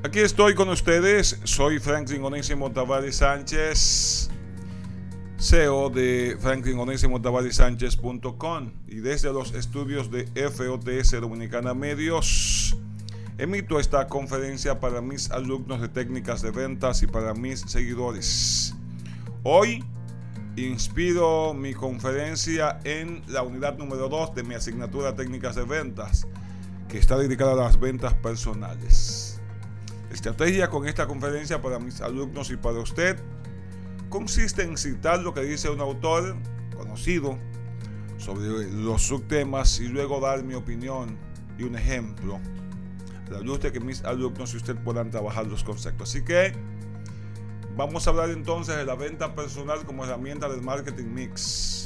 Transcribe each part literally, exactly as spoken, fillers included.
Aquí estoy con ustedes, soy Franklin Onésimo Tavares Sánchez, C E O de franklin onésimo tavares sánchez punto com, y desde los estudios de F O T S Dominicana Medios emito esta conferencia para mis alumnos de técnicas de ventas y para mis seguidores. Hoy inspiro mi conferencia en la unidad número dos de mi asignatura técnicas de ventas, que está dedicada a las ventas personales. La estrategia con esta conferencia para mis alumnos y para usted consiste en citar lo que dice un autor conocido sobre los subtemas y luego dar mi opinión y un ejemplo a la luz de que mis alumnos y usted puedan trabajar los conceptos. Así que vamos a hablar entonces de la venta personal como herramienta del marketing mix.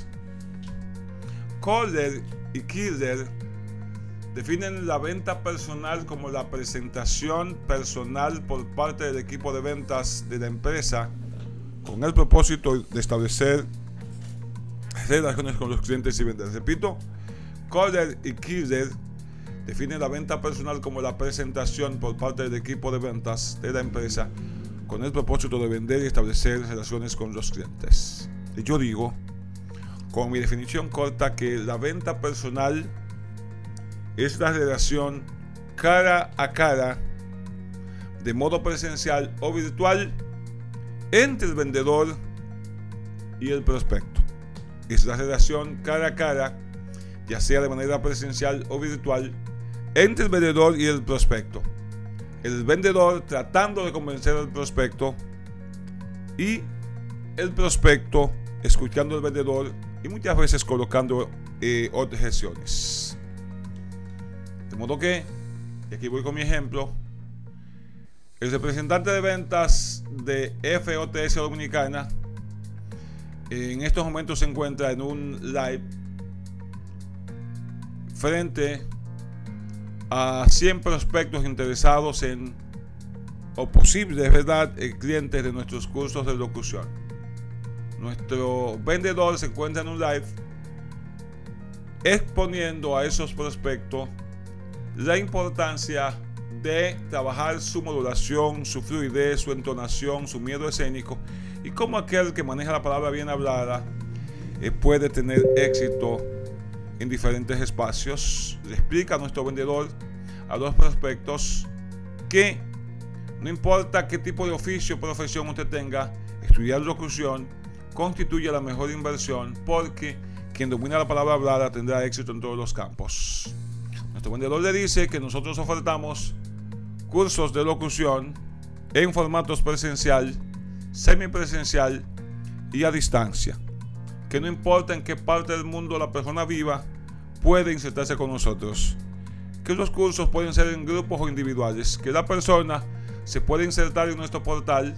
Kohler y Killer definen la venta personal como la presentación personal por parte del equipo de ventas de la empresa con el propósito de establecer relaciones con los clientes y vendedores. Repito, Kohler y Killer definen la venta personal como la presentación por parte del equipo de ventas de la empresa con el propósito de vender y establecer relaciones con los clientes. Y yo digo, con mi definición corta, que la venta personal es la relación cara a cara, de modo presencial o virtual, entre el vendedor y el prospecto. Es la relación cara a cara, ya sea de manera presencial o virtual, entre el vendedor y el prospecto. El vendedor tratando de convencer al prospecto y el prospecto escuchando al vendedor y muchas veces colocando eh, objeciones. De modo que, y aquí voy con mi ejemplo, el representante de ventas de F O T S Dominicana en estos momentos se encuentra en un live frente a cien prospectos interesados en, o posibles, ¿verdad?, clientes de nuestros cursos de locución. Nuestro vendedor se encuentra en un live exponiendo a esos prospectos la importancia de trabajar su modulación, su fluidez, su entonación, su miedo escénico, y cómo aquel que maneja la palabra bien hablada eh, puede tener éxito en diferentes espacios. Le explica a nuestro vendedor, a los prospectos, que no importa qué tipo de oficio o profesión usted tenga, estudiar locución constituye la mejor inversión, porque quien domina la palabra hablada tendrá éxito en todos los campos. Nuestro vendedor le dice que nosotros ofertamos cursos de locución en formatos presencial, semipresencial y a distancia, que no importa en qué parte del mundo la persona viva, puede insertarse con nosotros, que los cursos pueden ser en grupos o individuales, que la persona se puede insertar en nuestro portal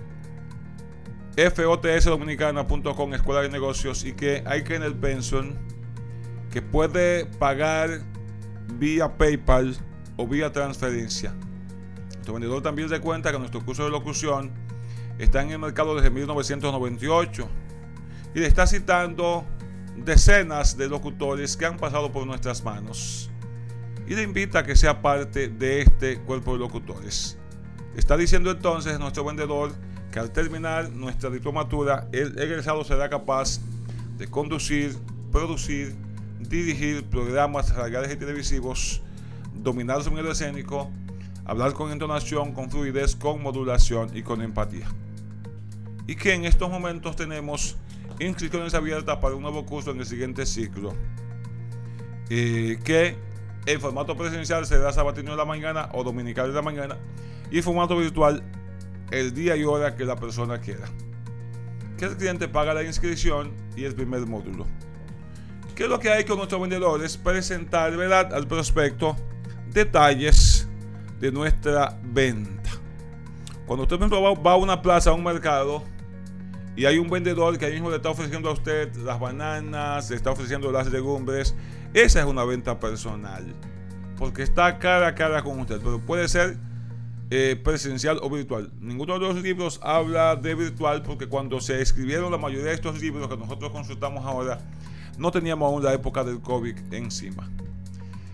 F O T S dominicana punto com, Escuela de Negocios, y que hay que en el Pension, que puede pagar vía PayPal o vía transferencia. Nuestro vendedor también se cuenta que nuestro curso de locución está en el mercado desde mil novecientos noventa y ocho y le está citando decenas de locutores que han pasado por nuestras manos, y le invita a que sea parte de este cuerpo de locutores. Está diciendo entonces nuestro vendedor que al terminar nuestra diplomatura, el egresado será capaz de conducir, producir, dirigir programas radiales y televisivos, dominar su medio escénico, hablar con entonación, con fluidez, con modulación y con empatía. Y que en estos momentos tenemos inscripciones abiertas para un nuevo curso en el siguiente ciclo, eh, que en formato presencial será sabatino de la mañana o dominical de la mañana, y en formato virtual el día y hora que la persona quiera. Que el cliente paga la inscripción y el primer módulo. ¿Qué es lo que hay con nuestros vendedores? Presentar, ¿verdad?, al prospecto detalles de nuestra venta. Cuando usted, por ejemplo, va a una plaza, a un mercado, y hay un vendedor que ahí mismo le está ofreciendo a usted las bananas, le está ofreciendo las legumbres, esa es una venta personal, porque está cara a cara con usted, pero puede ser eh, presencial o virtual. Ninguno de los libros habla de virtual, porque cuando se escribieron la mayoría de estos libros que nosotros consultamos ahora, no teníamos aún la época del COVID encima.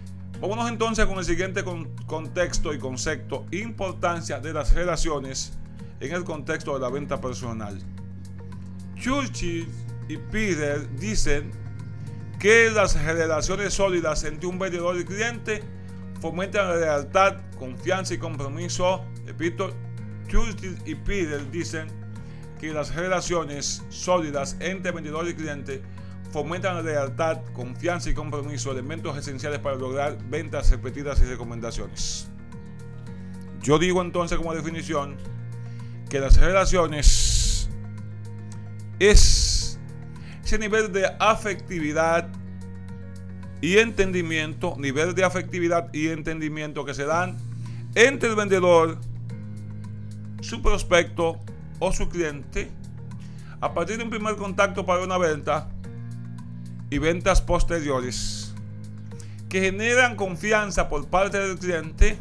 Vámonos entonces con el siguiente con, contexto y concepto: importancia de las relaciones en el contexto de la venta personal. Churchill y Peter dicen que las relaciones sólidas entre un vendedor y cliente fomentan la lealtad, confianza y compromiso. Repito, Churchill y Peter dicen que las relaciones sólidas entre vendedor y cliente fomentan la lealtad, confianza y compromiso, elementos esenciales para lograr ventas repetidas y recomendaciones. Yo digo entonces como definición que las relaciones es ese nivel de afectividad y entendimiento, nivel de afectividad y entendimiento que se dan entre el vendedor, su prospecto o su cliente a partir de un primer contacto para una venta y ventas posteriores, que generan confianza por parte del cliente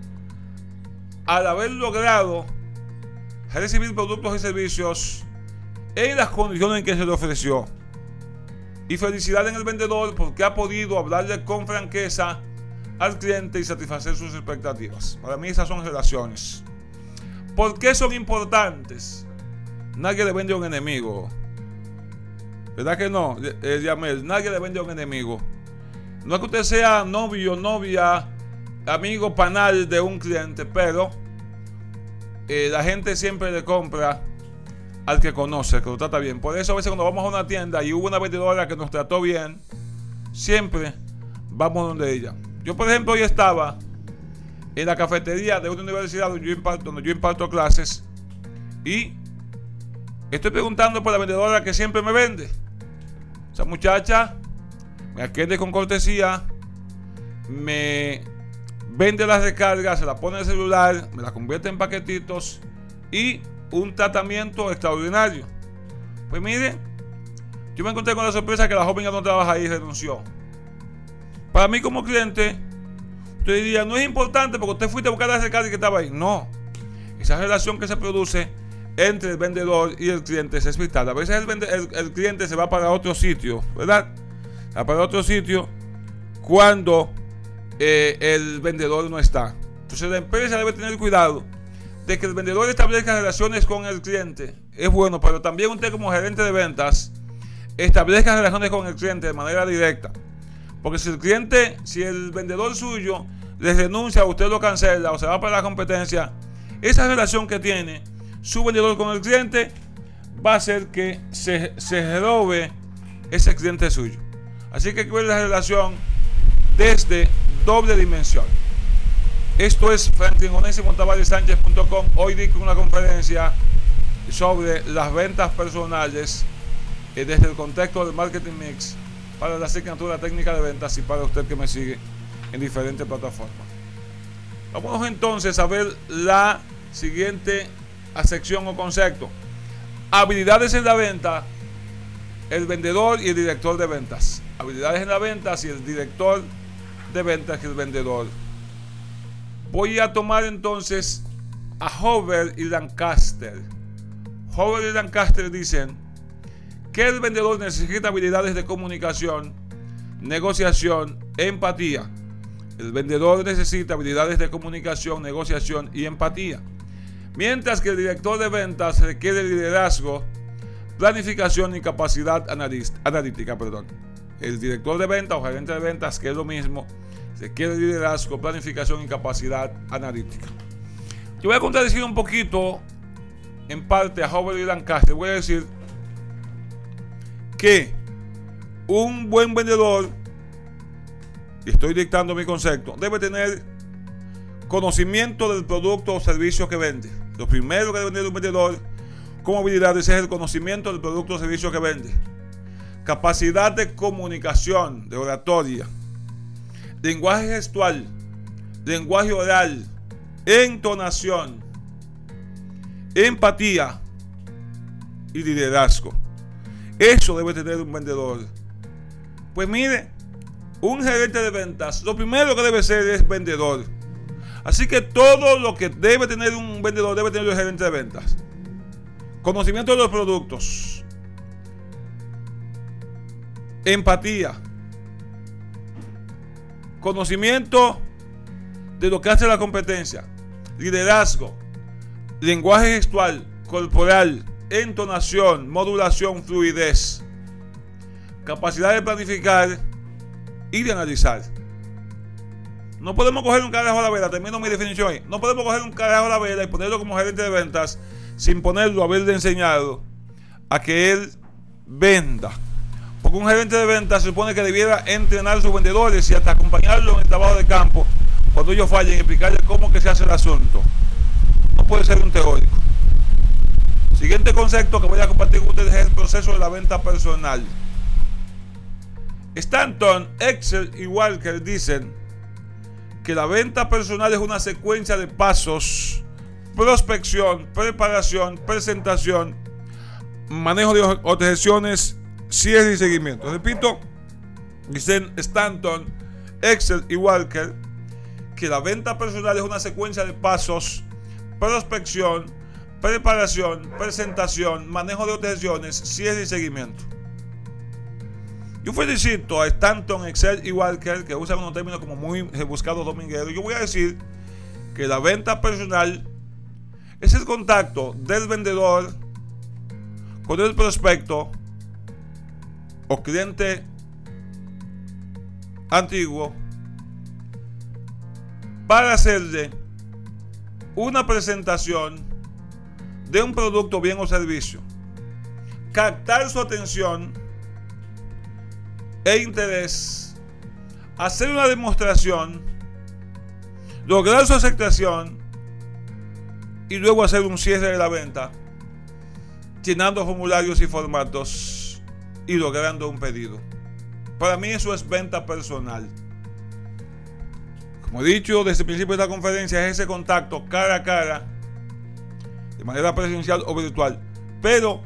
al haber logrado recibir productos y servicios en las condiciones en que se le ofreció, y felicidad en el vendedor porque ha podido hablarle con franqueza al cliente y satisfacer sus expectativas. Para mí esas son relaciones. ¿Por qué son importantes? Nadie le vende a un enemigo, ¿verdad que no? Eh, Yamel, nadie le vende a un enemigo. No es que usted sea novio, novia, amigo, panal de un cliente, pero eh, la gente siempre le compra al que conoce, que lo trata bien. Por eso a veces cuando vamos a una tienda y hubo una vendedora que nos trató bien, siempre vamos donde ella. Yo, por ejemplo, hoy estaba en la cafetería de una universidad donde yo imparto, donde yo imparto clases, y estoy preguntando por la vendedora que siempre me vende. Esa muchacha me atiende con cortesía, me vende las recargas, se la pone en el celular, me la convierte en paquetitos y un tratamiento extraordinario. Pues mire, yo me encontré con la sorpresa que la joven ya no trabaja ahí y renunció. Para mí como cliente, usted diría, no es importante porque usted fuiste a buscar la recarga que estaba ahí. No, esa relación que se produce entre el vendedor y el cliente es vital. A veces el, vende, el, el cliente se va para otro sitio, ¿verdad? Va para otro sitio cuando eh, el vendedor no está. Entonces la empresa debe tener cuidado de que el vendedor establezca relaciones con el cliente. Es bueno, pero también usted como gerente de ventas establezca relaciones con el cliente de manera directa. Porque si el cliente, si el vendedor suyo les renuncia, usted lo cancela o se va para la competencia, esa relación que tiene su vendedor con el cliente va a hacer que se, se robe ese cliente suyo. Así que hay que ver la relación desde doble dimensión. Esto es Franklin Onésimo Tavares Sánchez punto com. Hoy di una conferencia sobre las ventas personales eh, desde el contexto del marketing mix para la asignatura técnica de ventas y para usted que me sigue en diferentes plataformas. Vamos entonces a ver la siguiente a sección o concepto: habilidades en la venta, el vendedor y el director de ventas. Habilidades en la venta y el director de ventas y el vendedor. Voy a tomar entonces a Hoover y Lancaster. Hoover y Lancaster dicen que el vendedor necesita habilidades de comunicación, negociación, empatía. El vendedor necesita habilidades de comunicación, negociación y empatía. Mientras que el director de ventas requiere liderazgo, planificación y capacidad analítica. Perdón. El director de ventas o gerente de ventas, que es lo mismo, requiere liderazgo, planificación y capacidad analítica. Yo voy a contradecir un poquito, en parte, a Hoover y Lancaster. Voy a decir que un buen vendedor, y estoy dictando mi concepto, debe tener conocimiento del producto o servicio que vende. Lo primero que debe tener un vendedor como habilidades es el conocimiento del producto o servicio que vende. Capacidad de comunicación, de oratoria, lenguaje gestual, lenguaje oral, entonación, empatía y liderazgo. Eso debe tener un vendedor. Pues mire, un gerente de ventas, lo primero que debe ser es vendedor. Así que todo lo que debe tener un vendedor debe tener el gerente de ventas: conocimiento de los productos, empatía, conocimiento de lo que hace la competencia, liderazgo, lenguaje gestual, corporal, entonación, modulación, fluidez, capacidad de planificar y de analizar. No podemos coger un carajo a la vela, termino mi definición ahí. No podemos coger un carajo a la vela y ponerlo como gerente de ventas sin ponerlo a haberle enseñado a que él venda. Porque un gerente de ventas se supone que debiera entrenar a sus vendedores y hasta acompañarlos en el trabajo de campo cuando ellos fallen y explicarles cómo que se hace el asunto. No puede ser un teórico. Siguiente concepto que voy a compartir con ustedes es el proceso de la venta personal. Stanton, Excel y Walker dicen que la venta personal es una secuencia de pasos: prospección, preparación, presentación, manejo de objeciones, cierre y seguimiento. Repito, dicen Stanton, Excel y Walker que la venta personal es una secuencia de pasos: prospección, preparación, presentación, manejo de objeciones, cierre y seguimiento. Yo felicito a Stanton, Excel y Walker, que usan unos términos como muy rebuscados domingueros. Yo voy a decir que la venta personal es el contacto del vendedor con el prospecto o cliente antiguo para hacerle una presentación de un producto, bien o servicio, captar su atención e interés, hacer una demostración, lograr su aceptación y luego hacer un cierre de la venta, llenando formularios y formatos y logrando un pedido. Para mí eso es venta personal. Como he dicho desde el principio de esta conferencia, es ese contacto cara a cara, de manera presencial o virtual. Pero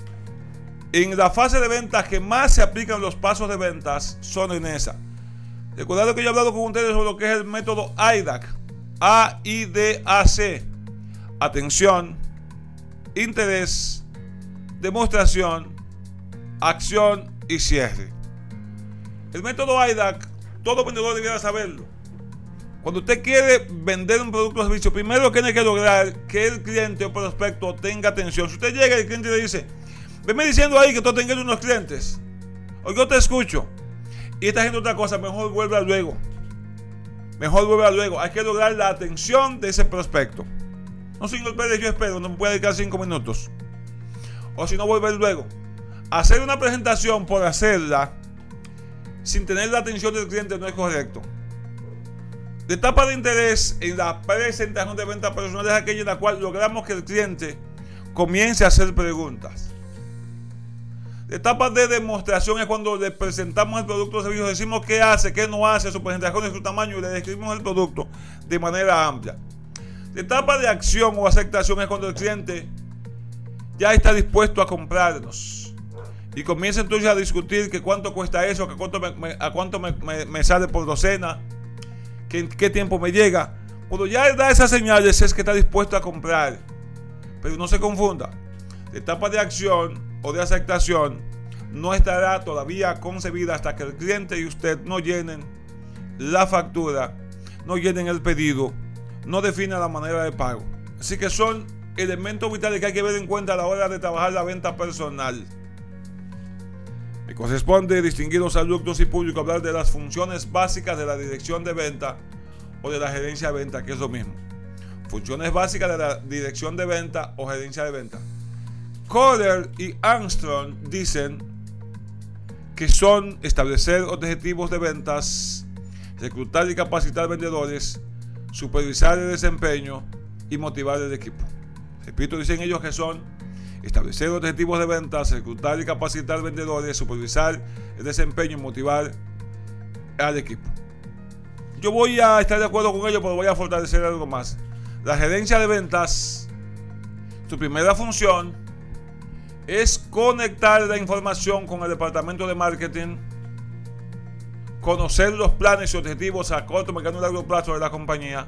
en la fase de ventas que más se aplican los pasos de ventas son en esa. Recordad que yo he hablado con ustedes sobre lo que es el método A I D A C. A I D A C. Atención, interés, demostración, acción y cierre. El método A I D A C, todo vendedor debería saberlo. Cuando usted quiere vender un producto o servicio, primero tiene que lograr que el cliente o prospecto tenga atención. Si usted llega y el cliente le dice: venme diciendo ahí que tú tengas unos clientes, o yo te escucho, y está haciendo otra cosa, mejor vuelva luego. Mejor vuelva luego. Hay que lograr la atención de ese prospecto. No, señor Pérez, yo espero, no me puede dedicar cinco minutos. O si no, volver luego. Hacer una presentación por hacerla sin tener la atención del cliente no es correcto. La etapa de interés en la presentación de venta personal es aquella en la cual logramos que el cliente comience a hacer preguntas. La etapa de demostración es cuando le presentamos el producto o servicio, decimos qué hace, qué no hace, su presentación, su tamaño, y le describimos el producto de manera amplia. La etapa de acción o aceptación es cuando el cliente ya está dispuesto a comprarnos y comienza entonces a discutir que cuánto cuesta eso, que cuánto me, me, a cuánto me, me, me sale por docena, que en qué tiempo me llega. Cuando ya da esas señales es que está dispuesto a comprar. Pero no se confunda, la etapa de acción o de aceptación no estará todavía concebida hasta que el cliente y usted no llenen la factura, no llenen el pedido, no definen la manera de pago. Así que son elementos vitales que hay que ver en cuenta a la hora de trabajar la venta personal. Me corresponde, distinguidos alumnos y público, hablar de las funciones básicas de la dirección de venta o de la gerencia de venta, que es lo mismo. Funciones básicas de la dirección de venta o gerencia de venta. Kohler y Armstrong dicen que son establecer objetivos de ventas, reclutar y capacitar vendedores, supervisar el desempeño y motivar el equipo. Repito, dicen ellos que son establecer objetivos de ventas, reclutar y capacitar vendedores, supervisar el desempeño y motivar al equipo. Yo voy a estar de acuerdo con ellos, pero voy a fortalecer algo más. La gerencia de ventas, su primera función es conectar la información con el departamento de marketing, conocer los planes y objetivos a corto, mediano y largo plazo de la compañía.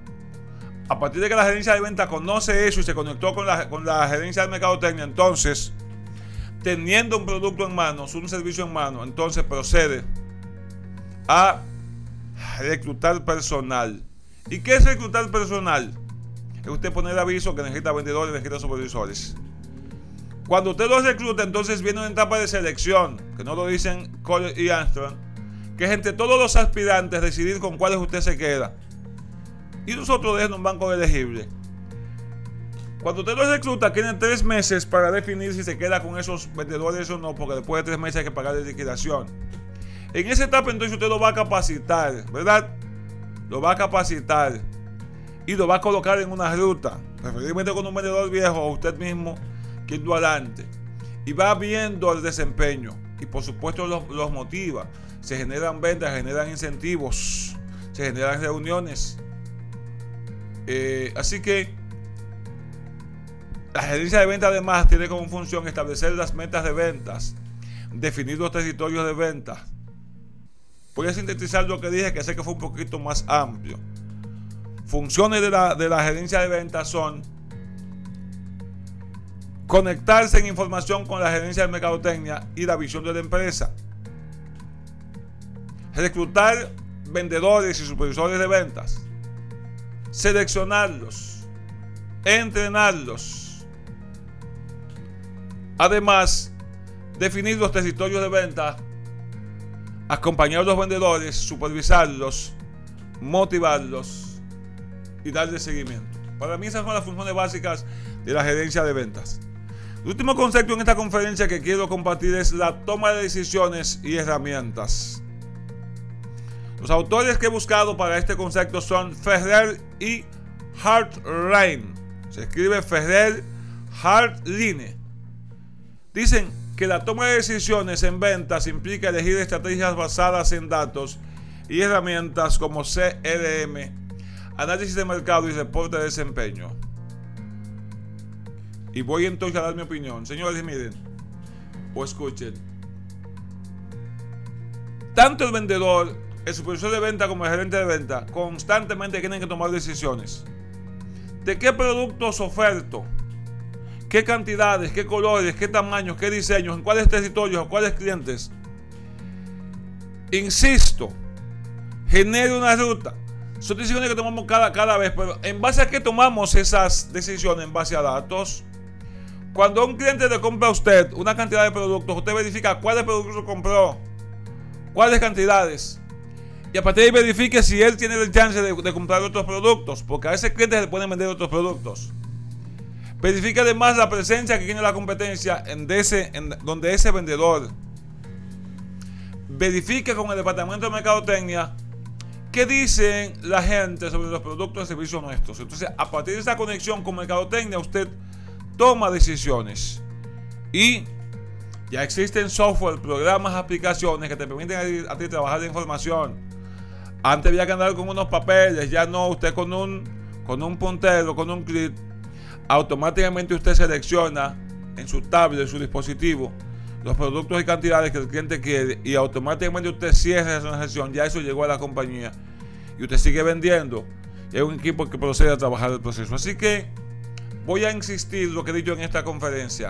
A partir de que la gerencia de venta conoce eso y se conectó con la, con la gerencia de mercadotecnia, entonces, teniendo un producto en manos, un servicio en mano, entonces procede a reclutar personal. ¿Y qué es reclutar personal? Es usted poner aviso que necesita vendedores, necesita supervisores. Cuando usted los recluta, entonces viene una etapa de selección, que no lo dicen Cole y Armstrong, que es entre todos los aspirantes decidir con cuáles usted se queda. Y nosotros dejan un banco elegible. Cuando usted los recluta, tiene tres meses para definir si se queda con esos vendedores o no, porque después de tres meses hay que pagar la liquidación. En esa etapa entonces usted lo va a capacitar, ¿verdad? Lo va a capacitar y lo va a colocar en una ruta, preferiblemente con un vendedor viejo o usted mismo quien lo adelante. Y va viendo el desempeño y por supuesto los, los motiva. Se generan ventas, se generan incentivos, se generan reuniones. Eh, así que la gerencia de ventas además tiene como función establecer las metas de ventas, definir los territorios de ventas. Voy a sintetizar lo que dije, que sé que fue un poquito más amplio. Funciones de la, de la gerencia de ventas son conectarse en información con la gerencia de mercadotecnia y la visión de la empresa, reclutar vendedores y supervisores de ventas, seleccionarlos, entrenarlos. Además, definir los territorios de venta, acompañar a los vendedores, supervisarlos, motivarlos y darle seguimiento. Para mí esas son las funciones básicas de la gerencia de ventas. El último concepto en esta conferencia que quiero compartir es la toma de decisiones y herramientas. Los autores que he buscado para este concepto son Ferrer y Hartline. Se escribe Ferrer Hartline. Dicen que la toma de decisiones en ventas implica elegir estrategias basadas en datos y herramientas como C R M, análisis de mercado y reporte de desempeño. Y voy entonces a dar mi opinión. Señores, miren o escuchen. Tanto el vendedor, el supervisor de venta como el gerente de venta constantemente tienen que tomar decisiones. ¿De qué productos oferto? ¿Qué cantidades? ¿Qué colores? ¿Qué tamaños? ¿Qué diseños? ¿En cuáles territorios? ¿O cuáles clientes? Insisto, genere una ruta. Son decisiones que tomamos cada, cada vez, pero ¿en base a qué tomamos esas decisiones? En base a datos. Cuando un cliente le compra a usted una cantidad de productos, usted verifica cuáles productos compró, cuáles cantidades. Y a partir de ahí verifique si él tiene el chance de, de comprar otros productos, porque a ese cliente se le pueden vender otros productos. Verifique además la presencia que tiene la competencia en ese, en donde ese vendedor. Verifique con el departamento de mercadotecnia qué dicen la gente sobre los productos y servicios nuestros. Entonces, a partir de esa conexión con mercadotecnia, usted toma decisiones. Y ya existen software, programas, aplicaciones que te permiten a, a ti trabajar la información. Antes había que andar con unos papeles, ya no. Usted con un, con un puntero, con un clic, automáticamente usted selecciona en su tablet, en su dispositivo, los productos y cantidades que el cliente quiere, y automáticamente usted cierra esa transacción. Ya eso llegó a la compañía y usted sigue vendiendo, y hay un equipo que procede a trabajar el proceso. Así que voy a insistir lo que he dicho en esta conferencia.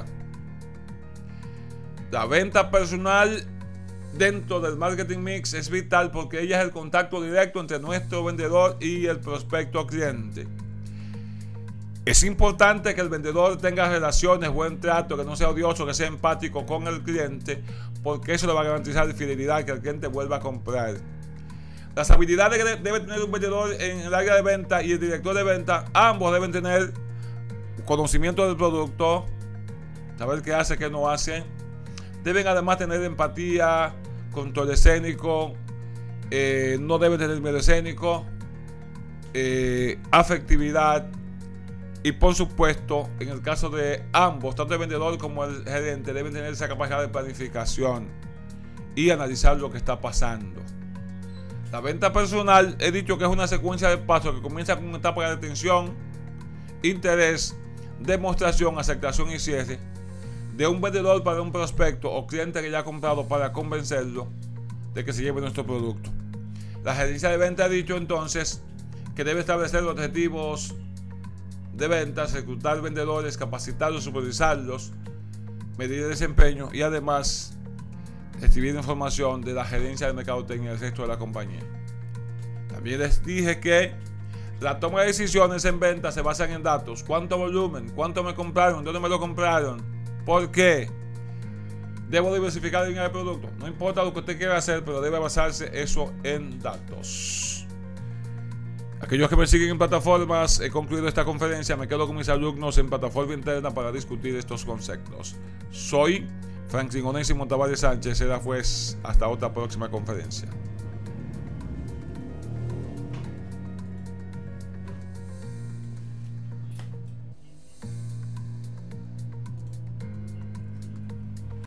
La venta personal dentro del marketing mix es vital, porque ella es el contacto directo entre nuestro vendedor y el prospecto cliente. Es importante que el vendedor tenga relaciones, buen trato, que no sea odioso, que sea empático con el cliente, porque eso le va a garantizar fidelidad, que el cliente vuelva a comprar. Las habilidades que debe tener un vendedor en el área de venta y el director de venta, ambos deben tener conocimiento del producto, saber qué hace, qué no hace. Deben además tener empatía, control escénico, eh, no deben tener miedo escénico, eh, afectividad. Y por supuesto, en el caso de ambos, tanto el vendedor como el gerente, deben tener esa capacidad de planificación y analizar lo que está pasando. La venta personal, he dicho que es una secuencia de pasos que comienza con una etapa de atención, interés, demostración, aceptación y cierre de un vendedor para un prospecto o cliente que ya ha comprado, para convencerlo de que se lleve nuestro producto. La gerencia de venta ha dicho entonces que debe establecer los objetivos de ventas, reclutar vendedores, capacitarlos, supervisarlos, medir el desempeño y además recibir información de la gerencia de mercadotecnia y el resto de la compañía. También les dije que la toma de decisiones en venta se basan en datos. ¿Cuánto volumen? ¿Cuánto me compraron? ¿Dónde me lo compraron? ¿Por qué? Debo diversificar la línea de productos. No importa lo que usted quiera hacer, pero debe basarse eso en datos. Aquellos que me siguen en plataformas, he concluido esta conferencia. Me quedo con mis alumnos en plataforma interna para discutir estos conceptos. Soy Franklin Onésimo Tavares Sánchez. Será pues hasta otra próxima conferencia.